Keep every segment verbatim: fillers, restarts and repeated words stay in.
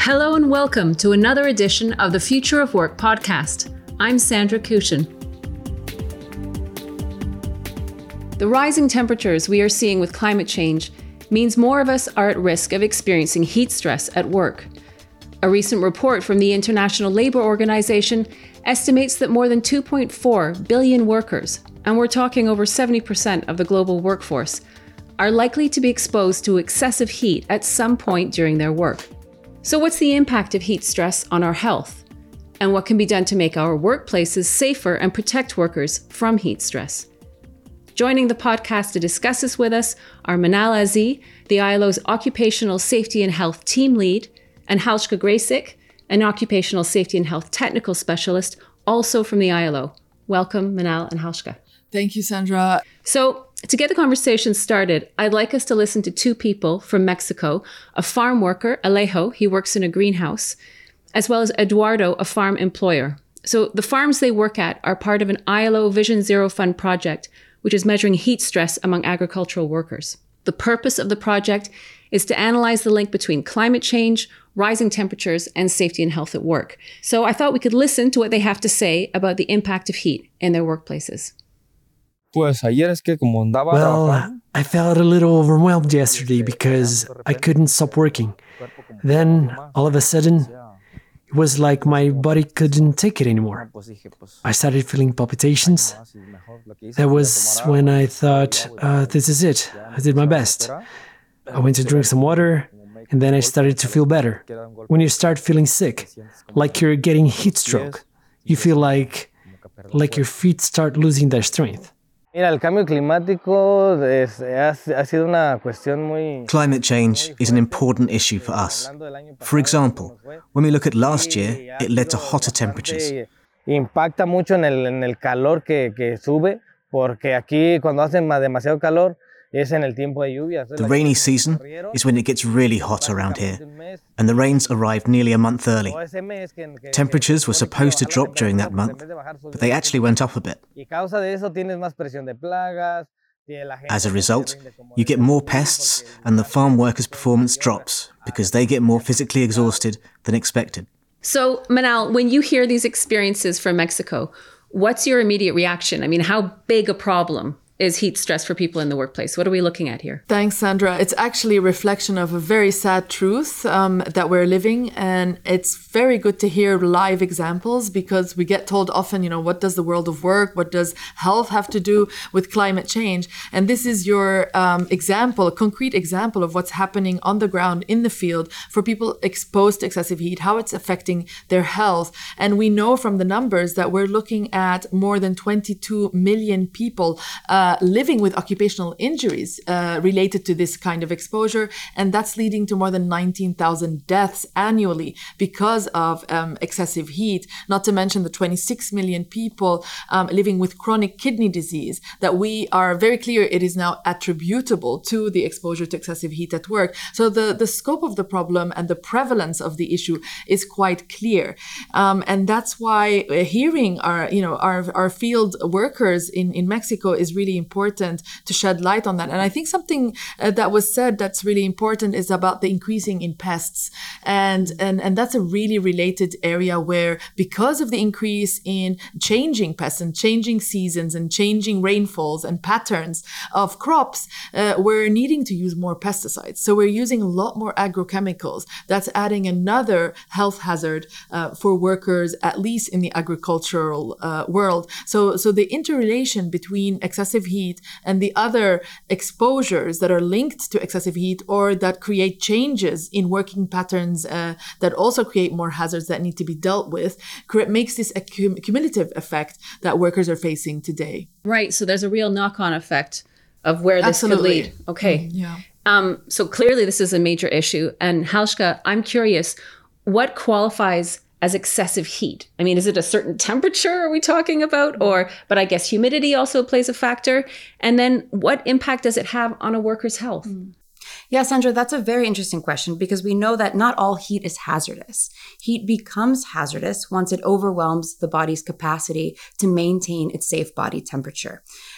Hello and welcome to another edition of the Future of Work podcast. I'm Sandra Kushin. The rising temperatures we are seeing with climate change means more of us are at risk of experiencing heat stress at work. A recent report from the International Labour Organization estimates that more than two point four billion workers, and we're talking over seventy percent of the global workforce, are likely to be exposed to excessive heat at some point during their work. So what's the impact of heat stress on our health? And what can be done to make our workplaces safer and protect workers from heat stress? Joining the podcast to discuss this with us are Manal Aziz, the I L O's Occupational Safety and Health Team Lead, and Halshka Graysick, an Occupational Safety and Health Technical Specialist, also from the I L O. Welcome, Manal and Halshka. Thank you, Sandra. So, to get the conversation started, I'd like us to listen to two people from Mexico, a farm worker, Alejo, he works in a greenhouse, as well as Eduardo, a farm employer. So the farms they work at are part of an I L O Vision Zero Fund project, which is measuring heat stress among agricultural workers. The purpose of the project is to analyze the link between climate change, rising temperatures, and safety and health at work. So I thought we could listen to what they have to say about the impact of heat in their workplaces. Well, I felt a little overwhelmed yesterday because I couldn't stop working. Then, all of a sudden, it was like my body couldn't take it anymore. I started feeling palpitations. That was when I thought, uh, this is it. I did my best. I went to drink some water, and then I started to feel better. When you start feeling sick, like you're getting heat stroke, you feel like, like your feet start losing their strength. Climate change is an important issue for us. For example, when we look at last year, it led to hotter temperatures. Impacta mucho en el en el calor que que sube, porque aquí cuando hace demasiado calor es en el tiempo de lluvias. The rainy season is when it gets really hot around here, and the rains arrive nearly a month early. Temperatures were supposed to drop during that month, but they actually went up a bit. As a result, you get more pests and the farm workers' performance drops because they get more physically exhausted than expected. So, Manal, when you hear these experiences from Mexico, what's your immediate reaction? I mean, how big a problem is heat stress for people in the workplace? What are we looking at here? Thanks, Sandra. It's actually a reflection of a very sad truth um, that we're living. And it's very good to hear live examples because we get told often, you know, what does the world of work, what does health have to do with climate change? And this is your um, example, a concrete example of what's happening on the ground in the field for people exposed to excessive heat, how it's affecting their health. And we know from the numbers that we're looking at more than twenty-two million people uh, Uh, living with occupational injuries uh, related to this kind of exposure. And that's leading to more than nineteen thousand deaths annually because of um, excessive heat, not to mention the twenty-six million people um, living with chronic kidney disease that we are very clear it is now attributable to the exposure to excessive heat at work. So the, the scope of the problem and the prevalence of the issue is quite clear. Um, and that's why uh, hearing our, you know, our, our field workers in, in Mexico is really important to shed light on that. And I think something uh, that was said that's really important is about the increasing in pests. And, and, and that's a really related area where because of the increase in changing pests and changing seasons and changing rainfalls and patterns of crops, uh, we're needing to use more pesticides. So we're using a lot more agrochemicals. That's adding another health hazard uh, for workers, at least in the agricultural uh, world. So, so the interrelation between excessive heat and the other exposures that are linked to excessive heat or that create changes in working patterns uh, that also create more hazards that need to be dealt with makes this a cum- cumulative effect that workers are facing today. Right. So there's a real knock-on effect of where this Absolutely. could lead. Okay. Mm, yeah. Um, so clearly this is a major issue. And Halshka, I'm curious, what qualifies as excessive heat? I mean, is it a certain temperature are we talking about? Or, but I guess humidity also plays a factor. And then what impact does it have on a worker's health? Mm. Yeah, Sandra, that's a very interesting question because we know that not all heat is hazardous. Heat becomes hazardous once it overwhelms the body's capacity to maintain its safe body temperature.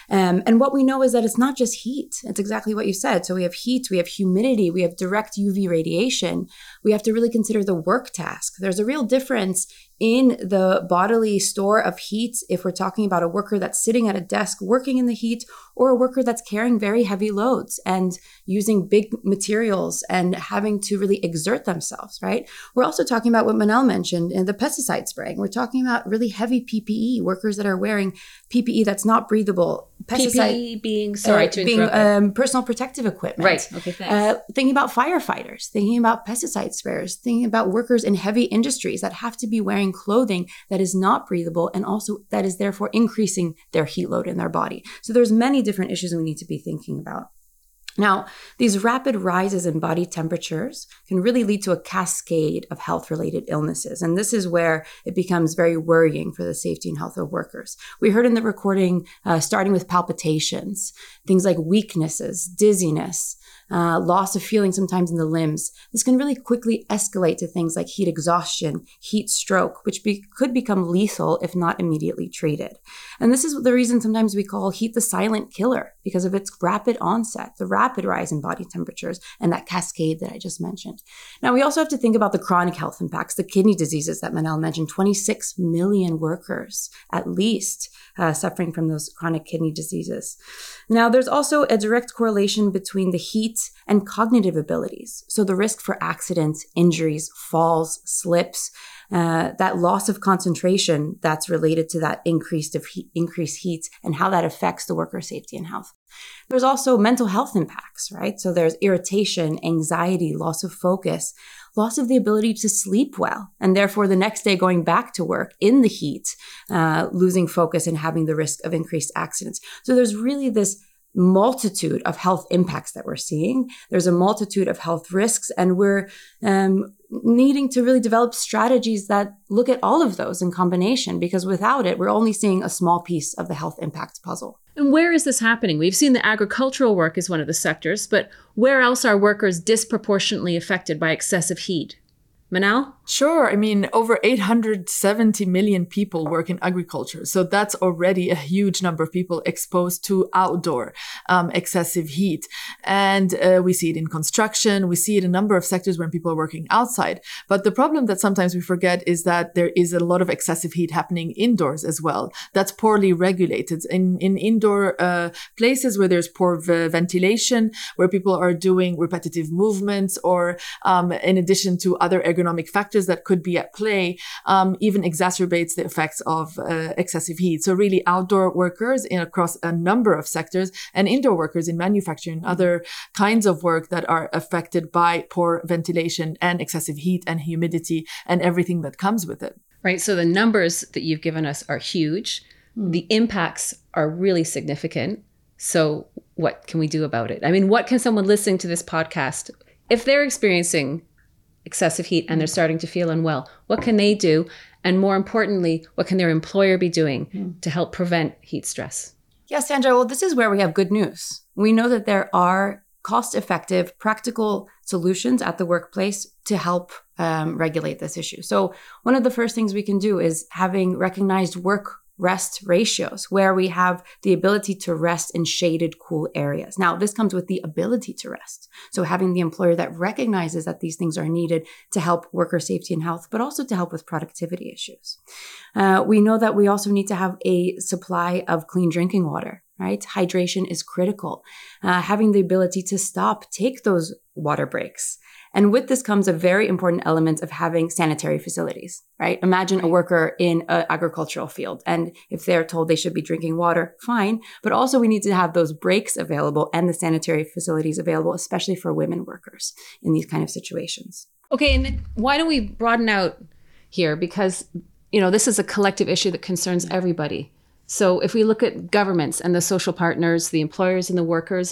Um, and what we know is that it's not just heat. It's exactly what you said. So we have heat, we have humidity, we have direct U V radiation. We have to really consider the work task. There's a real difference in the bodily store of heat if we're talking about a worker that's sitting at a desk working in the heat, or a worker that's carrying very heavy loads and using big materials and having to really exert themselves, right? We're also talking about what Manal mentioned in the pesticide spraying. We're talking about really heavy P P E, workers that are wearing P P E that's not breathable. Pesticide, P P E being, sorry uh, to being, interrupt. Um, personal protective equipment. Right, okay, thanks. Uh, thinking about firefighters, thinking about pesticide sprayers, thinking about workers in heavy industries that have to be wearing clothing that is not breathable and also that is therefore increasing their heat load in their body. So there's many different issues we need to be thinking about. Now, these rapid rises in body temperatures can really lead to a cascade of health-related illnesses. And this is where it becomes very worrying for the safety and health of workers. We heard in the recording, uh, starting with palpitations, things like weaknesses, dizziness, uh, loss of feeling sometimes in the limbs. This can really quickly escalate to things like heat exhaustion, heat stroke, which be- could become lethal if not immediately treated. And this is the reason sometimes we call heat the silent killer, because of its rapid onset, the rapid rise in body temperatures, and that cascade that I just mentioned. Now, we also have to think about the chronic health impacts, the kidney diseases that Manal mentioned, twenty-six million workers at least uh, suffering from those chronic kidney diseases. Now, there's also a direct correlation between the heat and cognitive abilities. So the risk for accidents, injuries, falls, slips, Uh, that loss of concentration that's related to that increased of heat, increased heat and how that affects the worker safety and health. There's also mental health impacts, right? So there's irritation, anxiety, loss of focus, loss of the ability to sleep well, and therefore the next day going back to work in the heat, uh, losing focus and having the risk of increased accidents. So there's really this multitude of health impacts that we're seeing. There's a multitude of health risks, and we're um, needing to really develop strategies that look at all of those in combination, because without it, we're only seeing a small piece of the health impacts puzzle. And where is this happening? We've seen the agricultural work is one of the sectors, but where else are workers disproportionately affected by excessive heat? Manal? Sure. I mean, over eight hundred seventy million people work in agriculture. So that's already a huge number of people exposed to outdoor um, excessive heat. And uh, we see it in construction. We see it in a number of sectors where people are working outside. But the problem that sometimes we forget is that there is a lot of excessive heat happening indoors as well. That's poorly regulated. In, in indoor uh, places where there's poor v- ventilation, where people are doing repetitive movements, or um, in addition to other ergonomic factors that could be at play, um, even exacerbates the effects of uh, excessive heat. So really outdoor workers in across a number of sectors, and indoor workers in manufacturing, other kinds of work that are affected by poor ventilation and excessive heat and humidity and everything that comes with it. Right. So the numbers that you've given us are huge. Mm. The impacts are really significant. So what can we do about it? I mean, what can someone listening to this podcast, if they're experiencing excessive heat and they're starting to feel unwell, what can they do? And more importantly, what can their employer be doing mm. to help prevent heat stress? Yes, Sandra, well, this is where we have good news. We know that there are cost-effective, practical solutions at the workplace to help um, regulate this issue. So one of the first things we can do is having recognized work rest ratios, where we have the ability to rest in shaded, cool areas. Now, this comes with the ability to rest. So having the employer that recognizes that these things are needed to help worker safety and health, but also to help with productivity issues. Uh, we know that we also need to have a supply of clean drinking water, right? Hydration is critical. Uh, having the ability to stop, take those water breaks. And with this comes a very important element of having sanitary facilities, right? Imagine a worker in an agricultural field, and if they're told they should be drinking water, fine. But also we need to have those breaks available and the sanitary facilities available, especially for women workers in these kind of situations. Okay, and then why don't we broaden out here? Because, you know, this is a collective issue that concerns everybody. So if we look at governments and the social partners, the employers and the workers,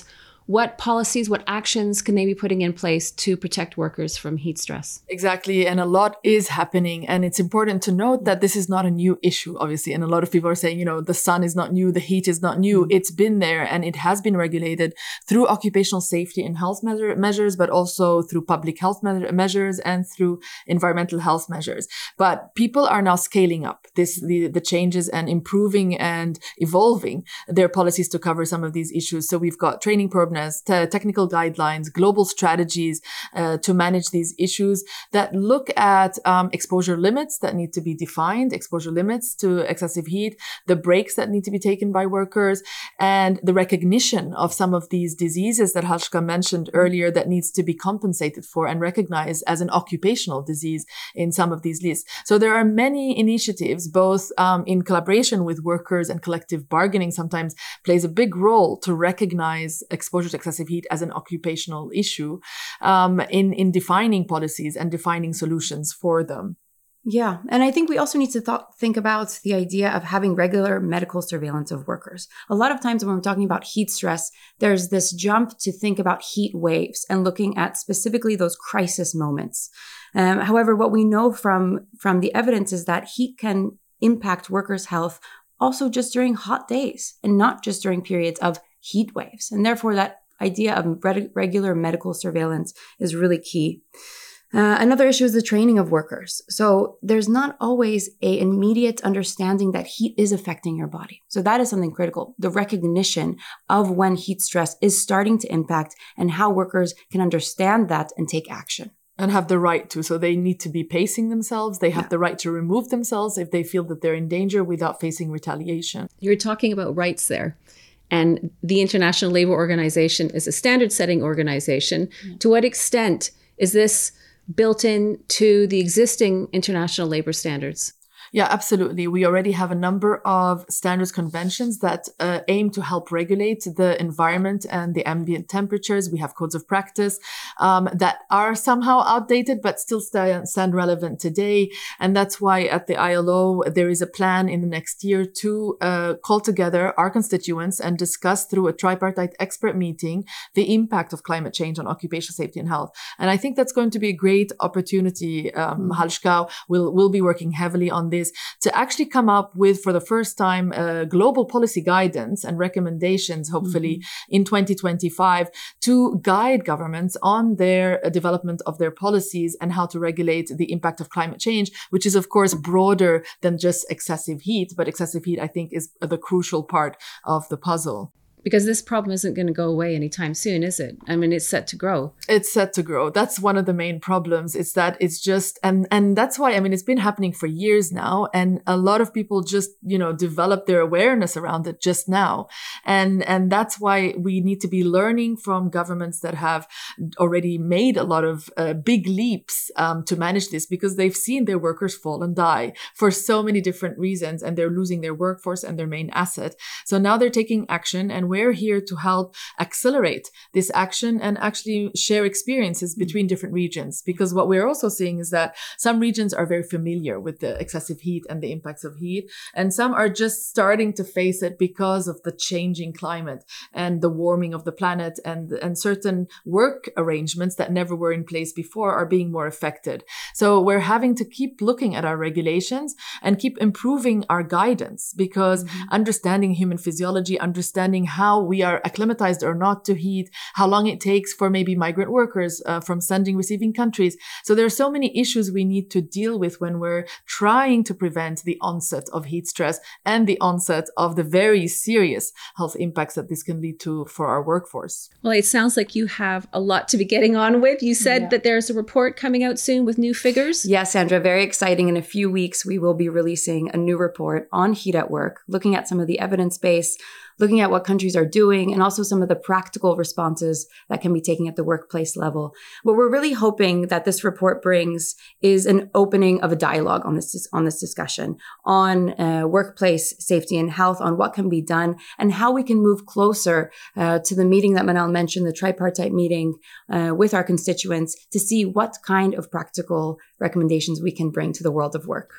what policies, what actions can they be putting in place to protect workers from heat stress? Exactly. And a lot is happening. And it's important to note that this is not a new issue, obviously. And a lot of people are saying, you know, the sun is not new, the heat is not new. It's been there and it has been regulated through occupational safety and health measure- measures, but also through public health me- measures and through environmental health measures. But people are now scaling up this, the, the changes and improving and evolving their policies to cover some of these issues. So we've got training programs, te- technical guidelines, global strategies uh, to manage these issues that look at um, exposure limits that need to be defined, exposure limits to excessive heat, the breaks that need to be taken by workers, and the recognition of some of these diseases that Halshka mentioned earlier that needs to be compensated for and recognized as an occupational disease in some of these lists. So there are many initiatives, both um, in collaboration with workers, and collective bargaining sometimes plays a big role to recognize exposure to excessive heat as an occupational issue um, in, in defining policies and defining solutions for them. Yeah. And I think we also need to th- think about the idea of having regular medical surveillance of workers. A lot of times when we're talking about heat stress, there's this jump to think about heat waves and looking at specifically those crisis moments. Um, however, what we know from, from the evidence is that heat can impact workers' health also just during hot days and not just during periods of heat waves. And therefore, that idea of re- regular medical surveillance is really key. Uh, another issue is the training of workers. So there's not always an immediate understanding that heat is affecting your body. So that is something critical. The recognition of when heat stress is starting to impact and how workers can understand that and take action. And have the right to. So they need to be pacing themselves. They have yeah. the right to remove themselves if they feel that they're in danger without facing retaliation. You're talking about rights there. And the International Labour Organization is a standard-setting organization. Yeah. To what extent is this built in to the existing international labor standards? Yeah, absolutely. We already have a number of standards conventions that uh, aim to help regulate the environment and the ambient temperatures. We have codes of practice um, that are somehow outdated, but still st- stand relevant today. And that's why at the I L O, there is a plan in the next year to uh, call together our constituents and discuss through a tripartite expert meeting the impact of climate change on occupational safety and health. And I think that's going to be a great opportunity. Um, Halshka will, will be working heavily on this to actually come up with, for the first time, uh, global policy guidance and recommendations, hopefully mm-hmm. in twenty twenty-five, to guide governments on their uh, development of their policies and how to regulate the impact of climate change, which is, of course, broader than just excessive heat. But excessive heat, I think, is the crucial part of the puzzle. Because this problem isn't going to go away anytime soon, is it? I mean, it's set to grow. It's set to grow. That's one of the main problems. It's that it's just, and, and that's why, I mean, it's been happening for years now. And a lot of people just, you know, develop their awareness around it just now. And, and that's why we need to be learning from governments that have already made a lot of uh, big leaps um, to manage this, because they've seen their workers fall and die for so many different reasons, and they're losing their workforce and their main asset. So now they're taking action, and we're here to help accelerate this action and actually share experiences between different regions. Because what we're also seeing is that some regions are very familiar with the excessive heat and the impacts of heat, and some are just starting to face it because of the changing climate and the warming of the planet, and, and certain work arrangements that never were in place before are being more affected. So we're having to keep looking at our regulations and keep improving our guidance, because mm-hmm. understanding human physiology, understanding how How we are acclimatized or not to heat, how long it takes for maybe migrant workers uh, from sending, receiving countries. So there are so many issues we need to deal with when we're trying to prevent the onset of heat stress and the onset of the very serious health impacts that this can lead to for our workforce. Well, it sounds like you have a lot to be getting on with. You said yeah. that there's a report coming out soon with new figures. Yes, Sandra, very exciting. In a few weeks, we will be releasing a new report on heat at work, looking at some of the evidence base, looking at what countries are doing, and also some of the practical responses that can be taken at the workplace level. What we're really hoping that this report brings is an opening of a dialogue on this, on this discussion, on uh, workplace safety and health, on what can be done, and how we can move closer uh, to the meeting that Manal mentioned, the tripartite meeting uh, with our constituents, to see what kind of practical recommendations we can bring to the world of work.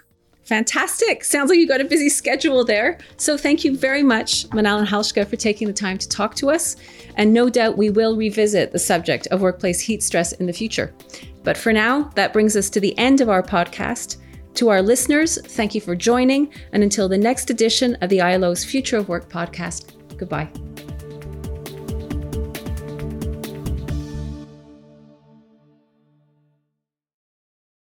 Fantastic. Sounds like you got a busy schedule there. So thank you very much, Manal and Halshka, for taking the time to talk to us. And no doubt we will revisit the subject of workplace heat stress in the future. But for now, that brings us to the end of our podcast. To our listeners, thank you for joining. And until the next edition of the I L O's Future of Work podcast, goodbye.